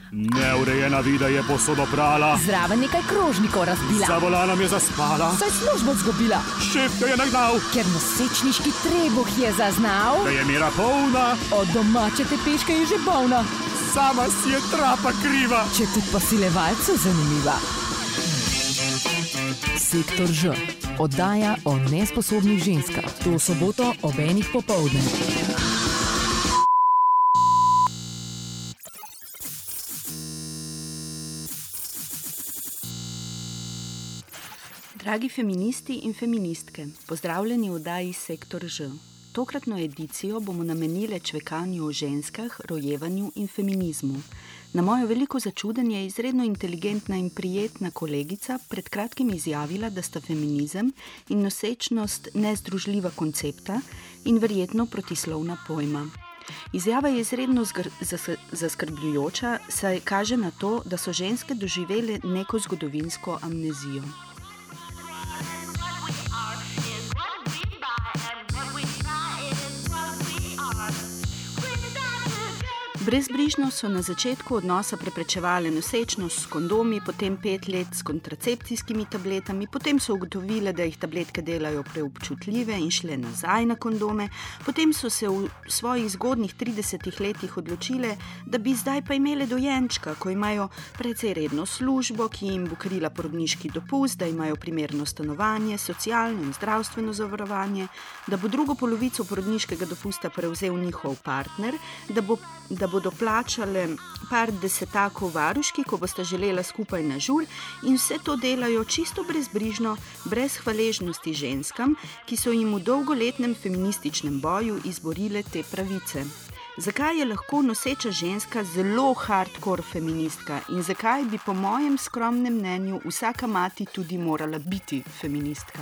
Neurejena vida je posodo prala. Zraven nekaj krožnikov razbila. Za volanom je zaspala. Saj službo zgubila. Šef jo je nagnal. Ker nosečniški trebuh je zaznal. Da je mera polna. Od domače tepeške je že bolna. Sama si je trapa kriva. Če tudi posilevalcu zanimiva. Sektor Ž. Oddaja o nesposobnih ženskah. To soboto ob 1:00 popoldne. Dragi feministi in feministke, pozdravljeni v oddaji Sektor Ž. Tokratno edicijo bomo namenili čvekanju o ženskah, rojevanju in feminizmu. Na moje veliko začudenje je izredno inteligentna in prijetna kolegica pred kratkim izjavila, da sta feminizem in nosečnost nezdružljiva koncepta in verjetno protislovna pojma. Izjava je izredno zaskrbljujoča, saj kaže na to, da so ženske doživele neko zgodovinsko amnezijo. Brezbrižno so na začetku odnosa preprečevale nosečnost s kondomi, potem 5 let s kontracepcijskimi tabletami, potem so ugotovile, da jih tabletke delajo preobčutljive in šle nazaj na kondome, potem so se v svojih zgodnjih 30 letih odločile, da bi zdaj pa imele dojenčka, ko imajo precej redno službo, ki jim bo krila porodniški dopust, da imajo primerno stanovanje, socialno in zdravstveno zavarovanje, da bo drugo polovico porodniškega dopusta prevzel njihov partner, da bodo plačale par desetakov varuški, ko bosta želela skupaj na žur, in vse to delajo čisto brezbrižno, brez hvaležnosti ženskam, ki so jim v dolgoletnem feminističnem boju izborile te pravice. Zakaj je lahko noseča ženska zelo hardcore feministka in zakaj bi po mojem skromnem mnenju vsaka mati tudi morala biti feministka?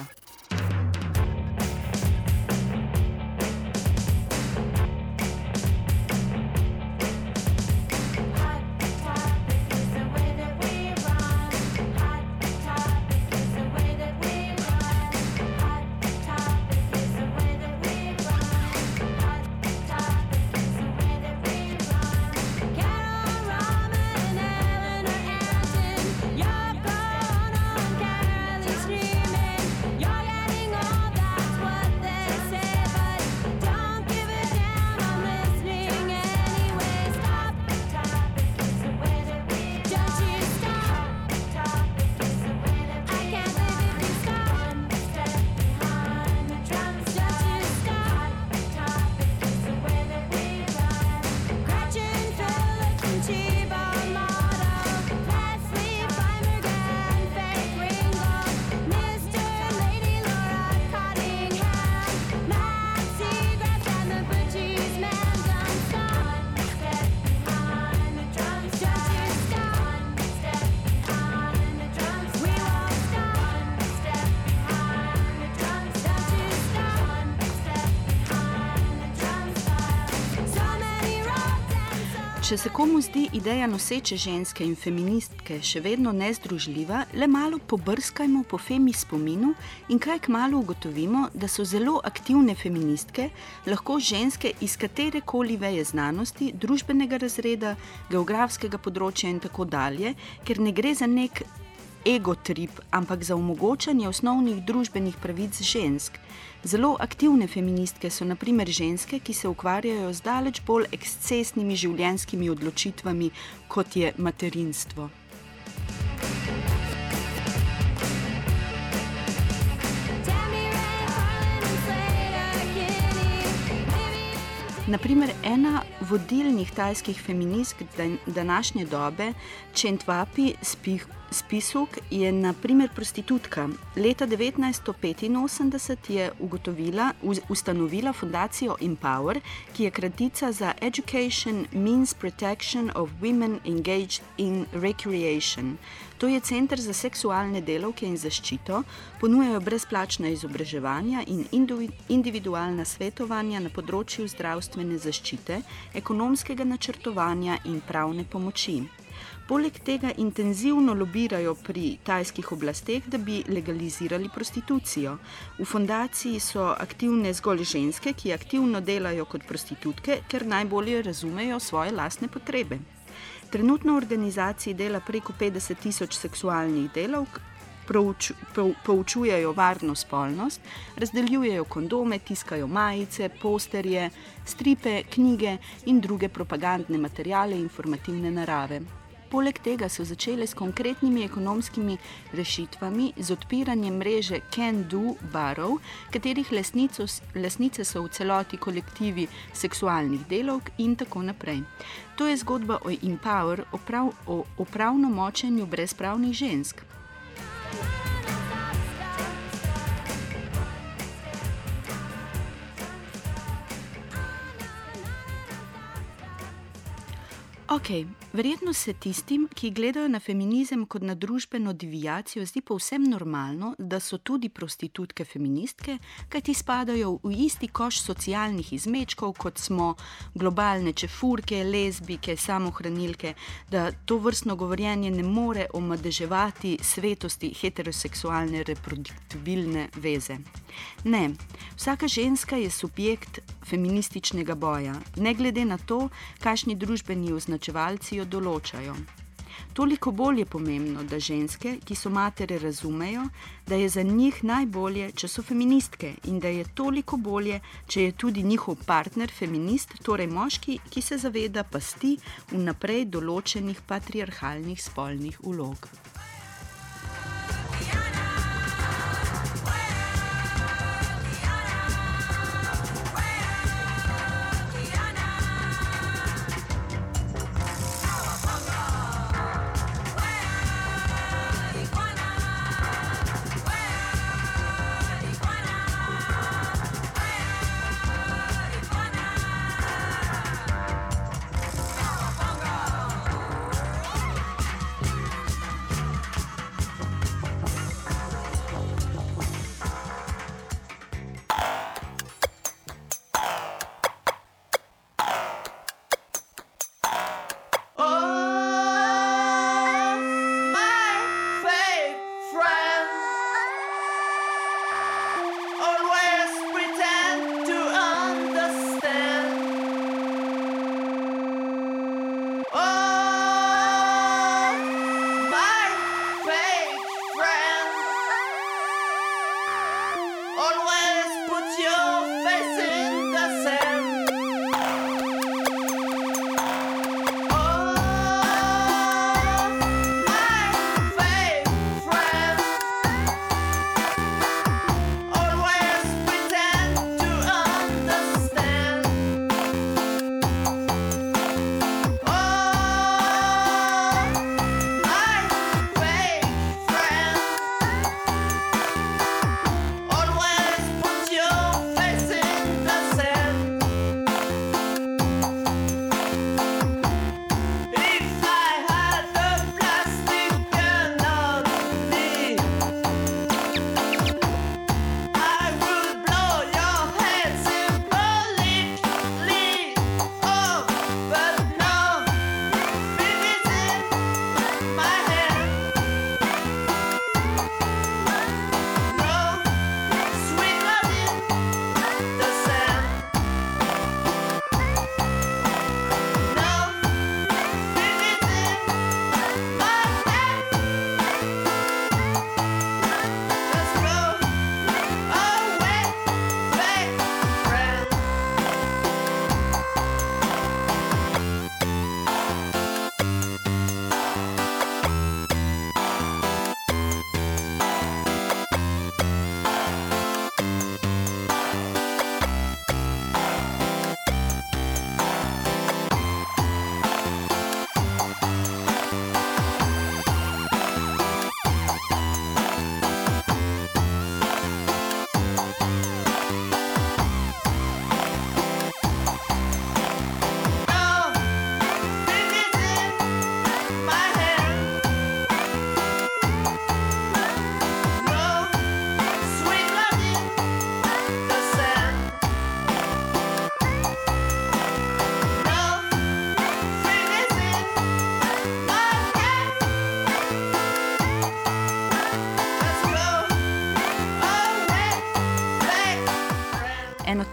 Če se komu zdi ideja noseče ženske in feministke še vedno nezdružljiva, le malo pobrskajmo po femi spominu in kaj kmalu ugotovimo, da so zelo aktivne feministke lahko ženske iz katerekoli veje znanosti, družbenega razreda, geografskega področja in tako dalje, ker ne gre za nek egotrip, ampak za omogočanje osnovnih družbenih pravic žensk. Zelo aktivne feministke so na primer ženske, ki se ukvarjajo z daleč bolj ekscesnimi življenjskimi odločitvami, kot je materinstvo. Na primer, ena vodilnih tajskih feministk današnje dobe, Chentwapi Spisuk, je na primer prostitutka. Leta 1985 je ustanovila fundacijo Empower, ki je kratica za Education Means Protection of Women Engaged in Recreation. To je center za seksualne delavke in zaščito, ponujajo brezplačna izobraževanja in individualna svetovanja na področju zdravstvene zaščite, ekonomskega načrtovanja in pravne pomoči. Poleg tega intenzivno lobirajo pri tajskih oblasteh, da bi legalizirali prostitucijo. V fundaciji so aktivne zgolj ženske, ki aktivno delajo kot prostitutke, ker najbolje razumejo svoje lastne potrebe. Trenutno v organizaciji dela preko 50.000 seksualnih delavk, poučujejo varno spolnost, razdeljujejo kondome, tiskajo majice, posterje, stripe, knjige in druge propagandne materiale informativne narave. Poleg tega so začele s konkretnimi ekonomskimi rešitvami, z odpiranjem mreže Can Do barov, katerih lastnice so v celoti kolektivi seksualnih delavk in tako naprej. To je zgodba o Empower, o pravnomočenju brezpravnih žensk. Verjetno se tistim, ki gledajo na feminizem kot na družbeno deviacijo, zdi povsem normalno, da so tudi prostitutke feministke, kajti spadajo v isti koš socialnih izmečkov, kot smo globalne čefurke, lezbijke, samohranilke, da to vrstno govorjenje ne more omadeževati svetosti heteroseksualne reproduktibilne veze. Ne, vsaka ženska je subjekt feminističnega boja, ne glede na to, kakšni družbeni označevalci jo določajo. Toliko bolj je pomembno, da ženske, ki so matere, razumejo, da je za njih najbolje, če so feministke, in da je toliko bolje, če je tudi njihov partner feminist, torej moški, ki se zaveda pasti vnaprej določenih patriarhalnih spolnih vlog.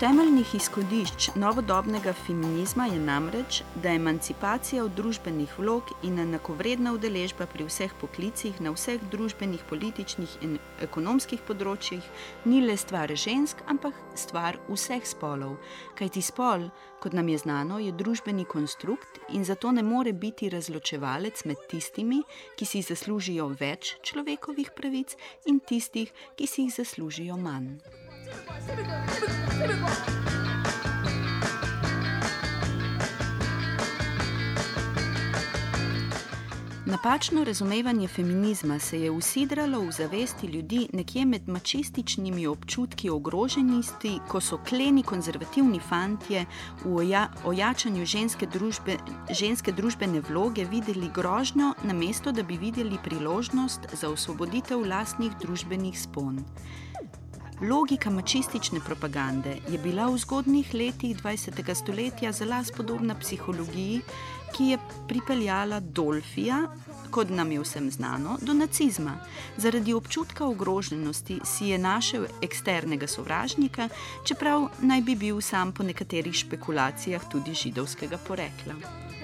temeljnih izhodišč novodobnega feminizma je namreč, da emancipacija od družbenih vlog in enakovredna udeležba pri vseh poklicih na vseh družbenih, političnih in ekonomskih področjih ni le stvar žensk, ampak stvar vseh spolov. Kajti spol, kot nam je znano, je družbeni konstrukt in zato ne more biti razločevalec med tistimi, ki si zaslužijo več človekovih pravic in tistih, ki si jih zaslužijo manj. Napačno razumevanje feminizma se je usidralo v zavesti ljudi nekje med mačističnimi občutki ogroženosti, ko so kleni konzervativni fantje v ojačanju ženske družbene vloge videli grožnjo, namesto da bi videli priložnost za osvoboditev lastnih družbenih spon. Logika mačistične propagande je bila v zgodnjih letih 20. stoletja zelo podobna psihologiji, ki je pripeljala Dolfija, kot nam je vsem znano, do nacizma. Zaradi občutka ogroženosti si je našel eksternega sovražnika, čeprav naj bi bil sam po nekaterih špekulacijah tudi židovskega porekla.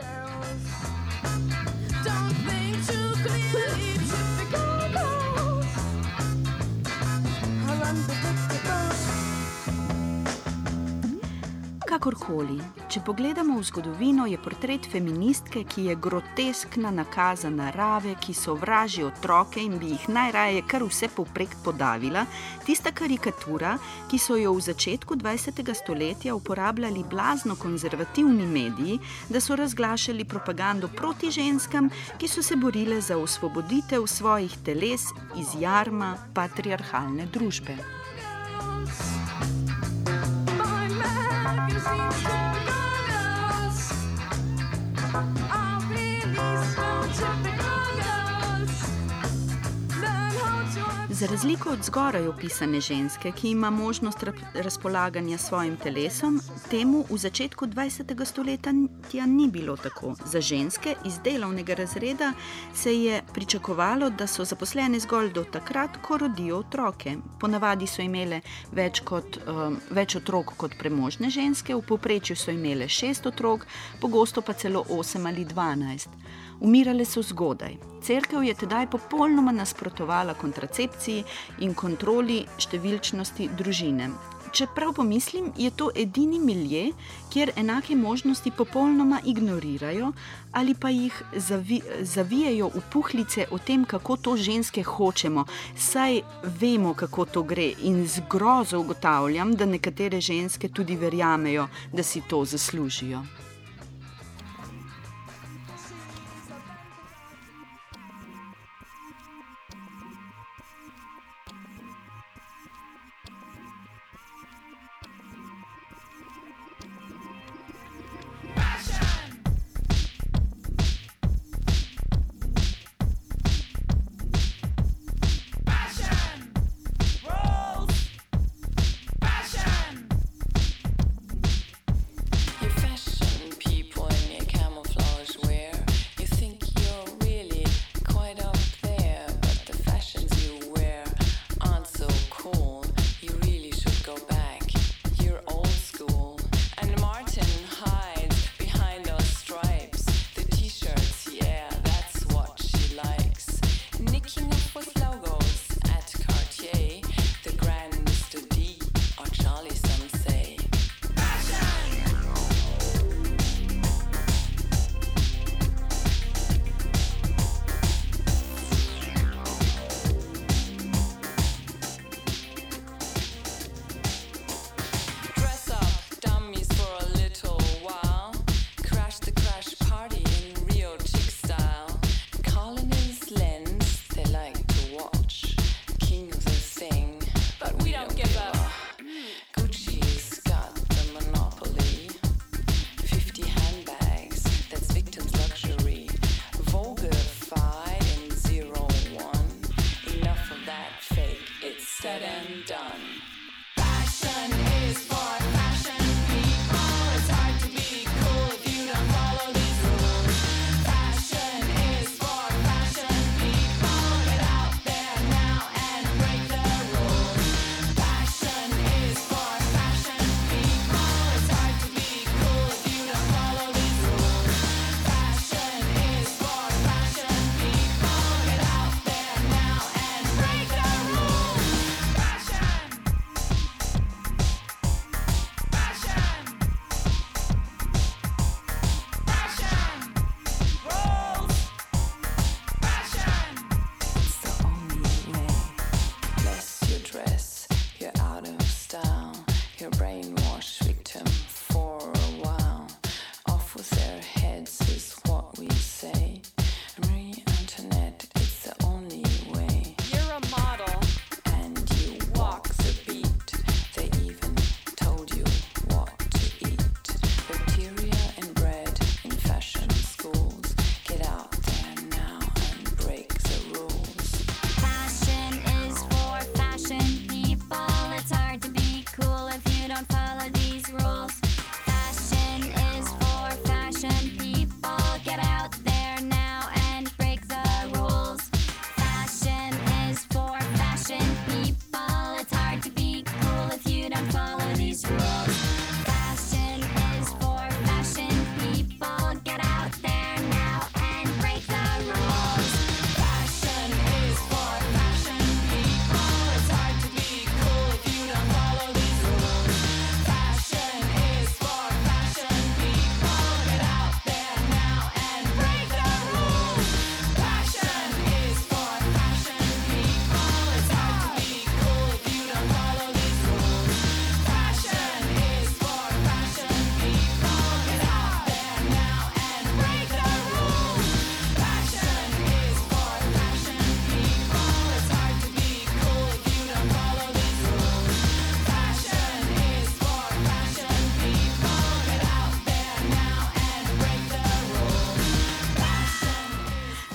Kakorkoli, če pogledamo v zgodovino, je portret feministke, ki je groteskna nakaza narave, ki sovraži otroke in bi jih najraje kar vse povprek podavila, tista karikatura, ki so jo v začetku 20. stoletja uporabljali blazno konzervativni mediji, da so razglašali propagando proti ženskam, ki so se borile za osvoboditev svojih teles iz jarma patriarhalne družbe. Za razliko od zgoraj opisane ženske, ki ima možnost razpolaganja s svojim telesom, temu v začetku 20. stoletja ni bilo tako. Za ženske iz delovnega razreda se je pričakovalo, da so zaposlene zgolj do takrat, ko rodijo otroke. Ponavadi so imele več otrok kot premožne ženske, v povprečju so imele 6 otrok, pogosto pa celo 8 ali 12. Umirale so zgodaj. Cerkev je tedaj popolnoma nasprotovala kontracepciji in kontroli številčnosti družine. Čeprav pomislim, je to edini milje, kjer enake možnosti popolnoma ignorirajo ali pa jih zavijejo v puhlice o tem, kako to ženske hočemo, saj vemo, kako to gre, in z grozo ugotavljam, da nekatere ženske tudi verjamejo, da si to zaslužijo.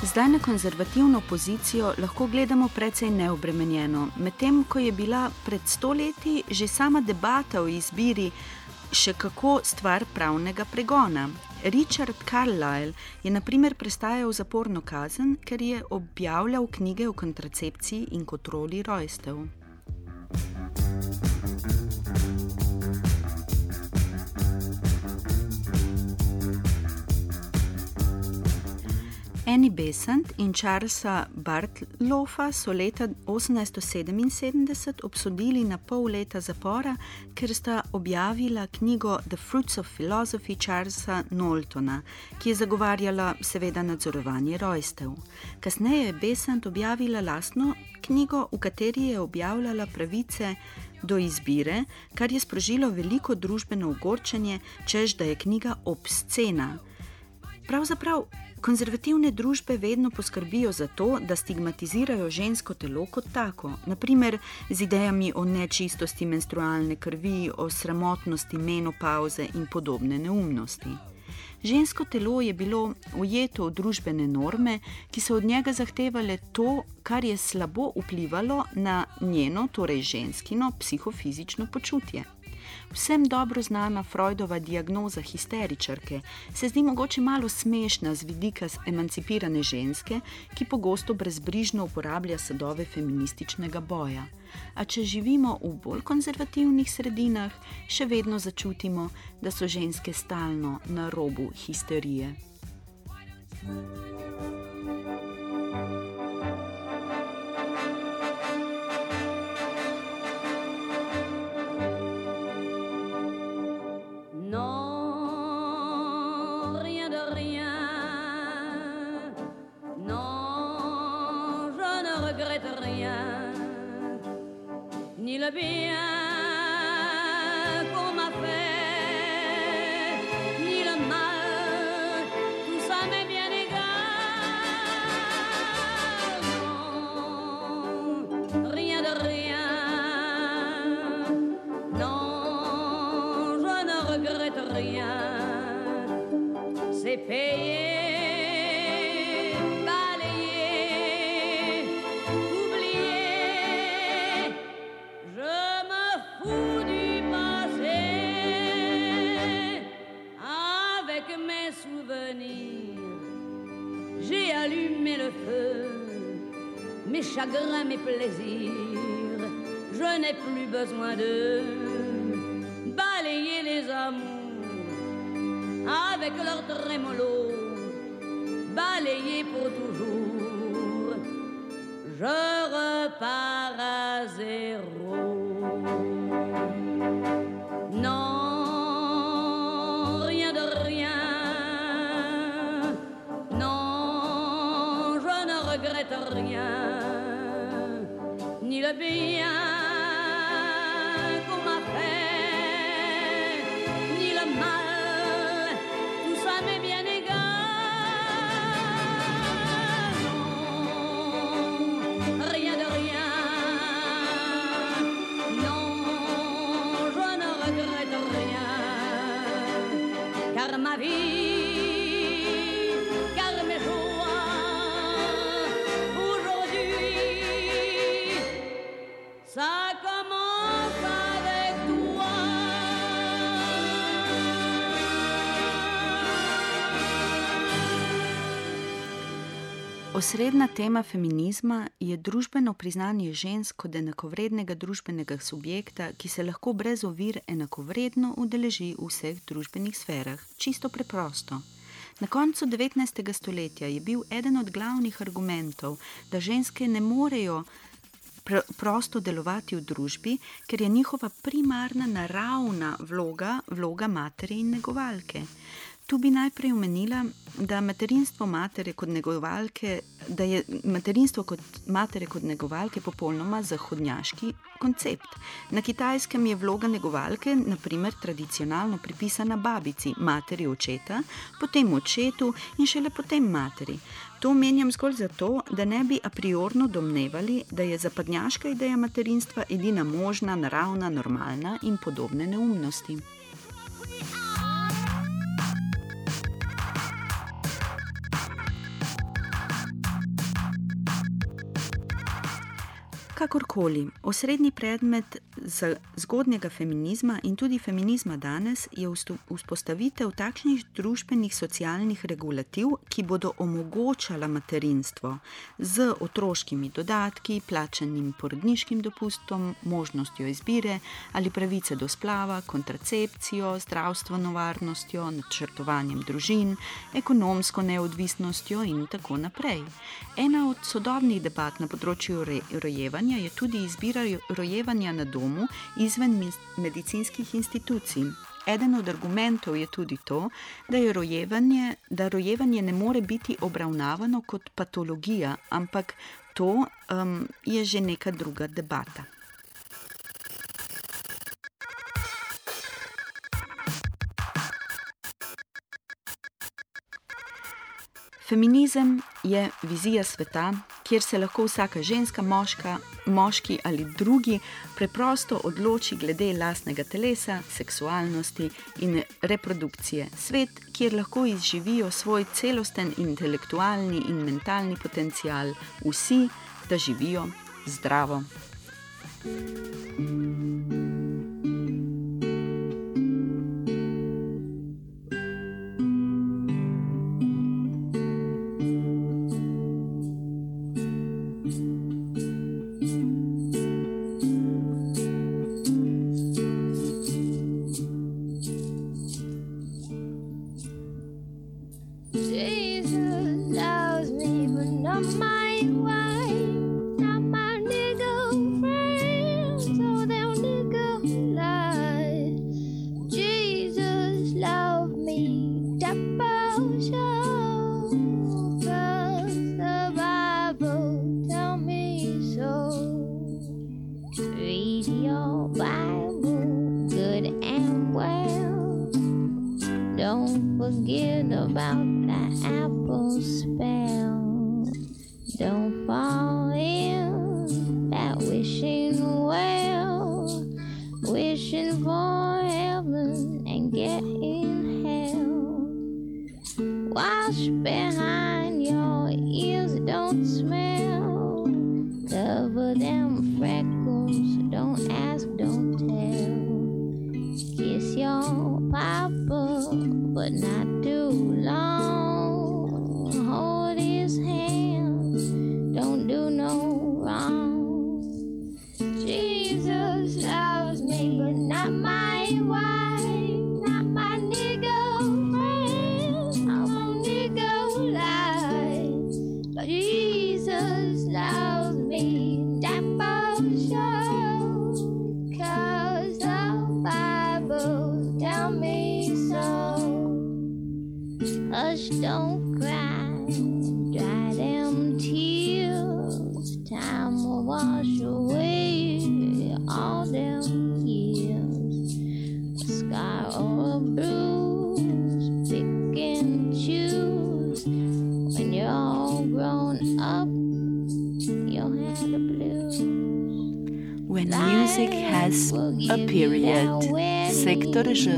Zdaj na konzervativno pozicijo lahko gledamo precej neobremenjeno, medtem ko je bila pred 100 leti že sama debata o izbiri še kako stvar pravnega pregona. Richard Carlile je na primer prestajal zaporno kazen, ker je objavljal knjige o kontracepciji in kontroli rojstev. Annie Besant in Charlesa Bartloffa so leta 1877 obsodili na pol leta zapora, ker sta objavila knjigo The Fruits of Philosophy Charlesa Knowltona, ki je zagovarjala seveda nadzorovanje rojstev. Kasneje je Besant objavila lastno knjigo, v kateri je objavljala pravice do izbire, kar je sprožilo veliko družbeno ogorčenje, češ da je knjiga obscena. Pravzaprav, konzervativne družbe vedno poskrbijo za to, da stigmatizirajo žensko telo kot tako, na primer z idejami o nečistosti menstrualne krvi, o sramotnosti menopauze in podobne neumnosti. Žensko telo je bilo ujeto v družbene norme, ki so od njega zahtevale to, kar je slabo vplivalo na njeno, torej ženskino, psihofizično počutje. Vsem dobro znana Freudova diagnoza histeričarke se zdi mogoče malo smešna z vidika emancipirane ženske, ki pogosto brezbrižno uporablja sadove feminističnega boja. A če živimo v bolj konzervativnih sredinah, še vedno začutimo, da so ženske stalno na robu histerije. Ni le bien qu'on m'a fait, ni le mal, tout ça m'est bien égal. Non, rien de rien, non, je ne regrette rien, c'est payé. J'ai allumé le feu, mes chagrins, mes plaisirs. Je n'ai plus besoin de balayer les amours avec leur trémolo, balayer pour toujours. Je repars à zéro. Non. Rien, ni le bien qu'on m'a fait, ni le mal, tout ça m'est bien égal. Non, rien de rien, non, je ne regrette rien, car ma vie, ça commence avec toi. Osrednja tema feminizma je družbeno priznanje žensk kot enakovrednega družbenega subjekta, ki se lahko brez ovir enakovredno udeleži v vseh družbenih sferah. Čisto preprosto. Na koncu 19. stoletja je bil eden od glavnih argumentov, da ženske ne morejo prosto delovati v družbi, ker je njihova primarna naravna vloga matere in negovalke. Tu bi najprej omenila, da je materinstvo kot matere kot negovalke popolnoma zahodnjaški koncept. Na Kitajskem je vloga negovalke, na primer, tradicionalno pripisana babici, materi očeta, potem očetu in šele potem materi. To omenjam zgolj zato, da ne bi a priorno domnevali, da je zapadnjaška ideja materinstva edina možna, naravna, normalna in podobne neumnosti. Kakorkoli, osrednji predmet zgodnjega feminizma in tudi feminizma danes je vzpostavitev takšnih družbenih socialnih regulativ, ki bodo omogočala materinstvo z otroškimi dodatki, plačanim porodniškim dopustom, možnostjo izbire ali pravice do splava, kontracepcijo, zdravstveno varnostjo, načrtovanjem družin, ekonomsko neodvisnostjo in tako naprej. Ena od sodobnih debat na področju rojevanja je tudi izbira rojevanja na domu izven medicinskih institucij. Eden od argumentov je tudi to, da rojevanje ne more biti obravnavano kot patologija, ampak to je že neka druga debata. Feminizem je vizija sveta, kjer se lahko vsaka ženska, moški ali drugi preprosto odloči glede lastnega telesa, seksualnosti in reprodukcije. Svet, kjer lahko izživijo svoj celosten intelektualni in mentalni potencial vsi, da živijo zdravo. Forget about the apple spell. Don't fall in that wishing well, wishing for heaven and get in hell. Wash behind your ears, don't smell. Cover them freckles, don't ask, don't tell. Kiss your papa, but not too long. Hold his hand, don't do no wrong. Jesus loves me, but not my wife, not my nigga friend, not my nigga life. But Jesus loves me, that for sure, 'cause the Bible tell me so. Hush, don't cry, dry them tears. Time will wash away all them years. A scar or a bruise, pick and choose. When you're all grown up, you'll have the blues. When music has a period. Sektor Ž.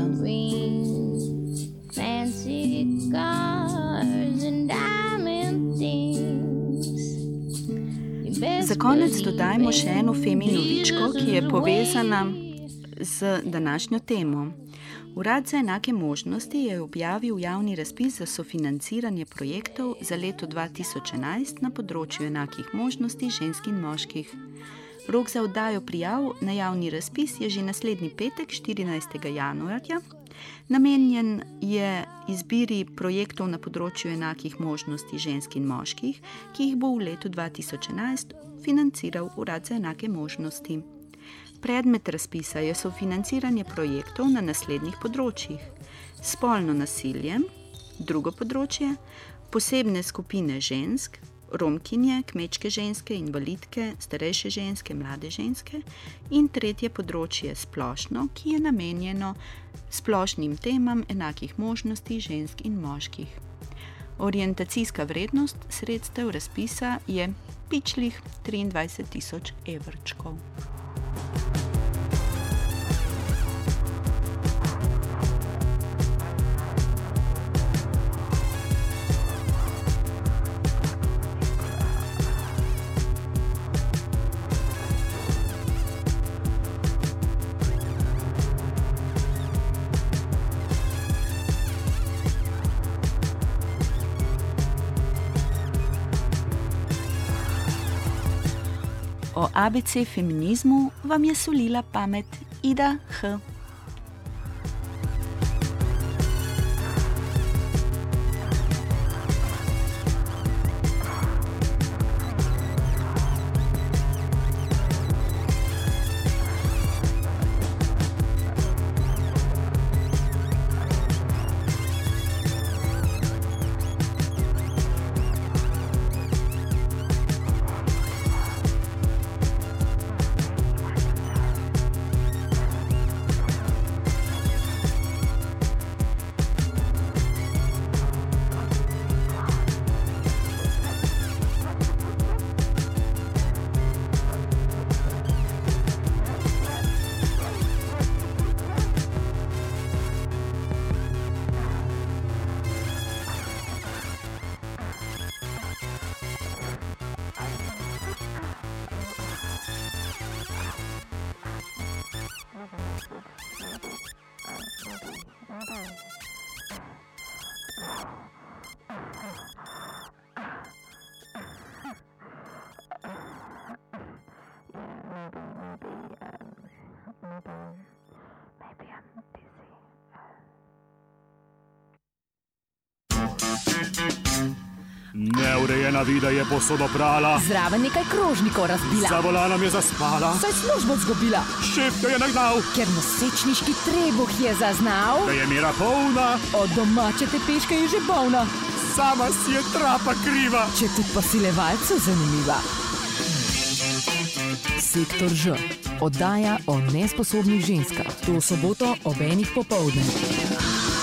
Fancy cars and diamond things. Za konec dodajmo še eno Femi novičko, ki je povezana z današnjo temo. Urad za enake možnosti je objavil javni razpis za sofinanciranje projektov za leto 2011 na področju enakih možnosti žensk in moških. Rok za oddajo prijav na javni razpis je že naslednji petek, 14. januarja. Namenjen je izbiri projektov na področju enakih možnosti žensk in moških, ki jih bo v letu 2011 financiral Urad za enake možnosti. Predmet razpisa je sofinanciranje projektov na naslednjih področjih: spolno nasilje, drugo področje, posebne skupine žensk, romkinje, kmečke ženske, invalidke, starejše ženske, mlade ženske in tretje področje splošno, ki je namenjeno splošnim temam enakih možnosti žensk in moških. Orientacijska vrednost sredstev razpisa je pičlih 23.000 evrčkov. O ABC feminizmu vam je solila pamet Ida H. Neurejena vida je posodo prala. Zraven nekaj krožnikov razbila. Za volanom je zaspala. Saj službo zgubila. Šef jo je nagnal. Ker nosečniški trebuh je zaznal. Da je mera polna. Od domače tepeške je že bolna. Sama si je trapa kriva. Če tudi posilevalcu zanimiva. Sektor Ž. Oddaja o nesposobnih ženskah. To soboto ob 1 popoldne.